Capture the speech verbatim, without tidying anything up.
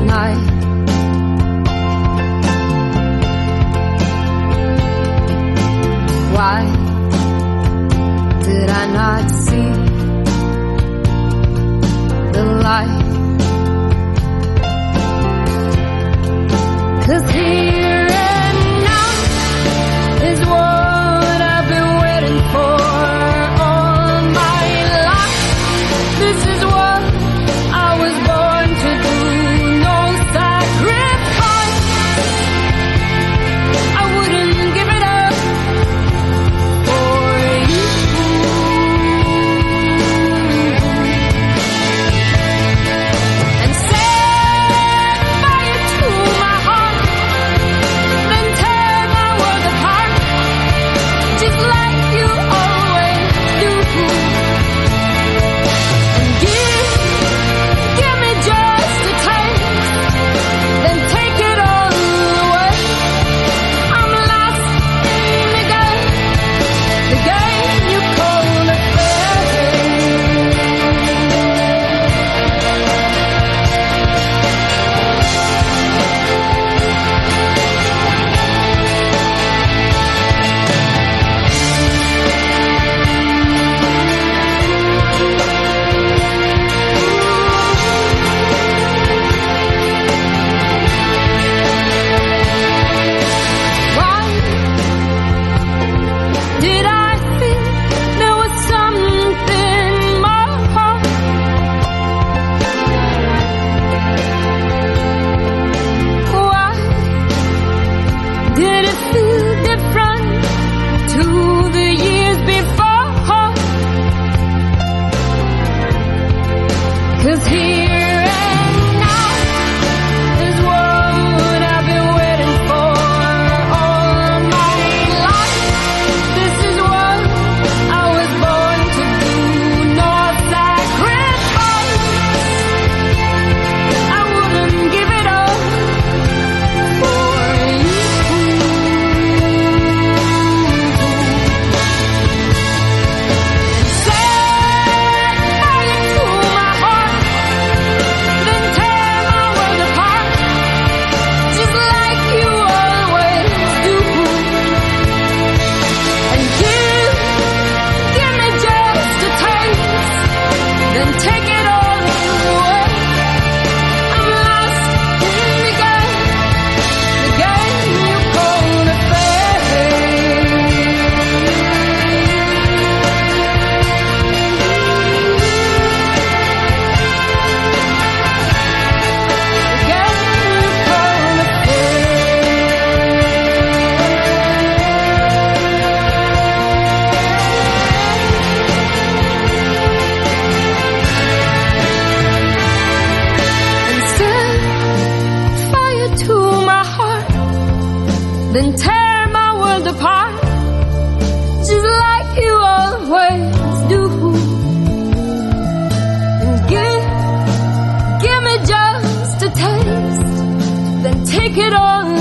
night. Why did I not see the light? 'Cause here and now is what I've been waiting for all my life. This is what I was born to do. No sacrifice. I wouldn't give it up for you. And set fire to my heart, then tear my world apart, just like you always do. And give, give me just a taste, then take it all away. I'm lost in the game, the game you call a Why did I think there was something more? Why did it feel different to the years before? 'Cause here and now is what I've been waiting for all my life. This is what I was born to do. No sacrifice. I wouldn't give it up for you. Set fire to my heart, then tear my world apart, just like you always do. And give, give me just a taste, then take it all away. I'm lost in the game, the game you call a fate. The game you call a And set fire to my heart, then tear my world apart, just like you always do. And give, give me just a taste, then take it all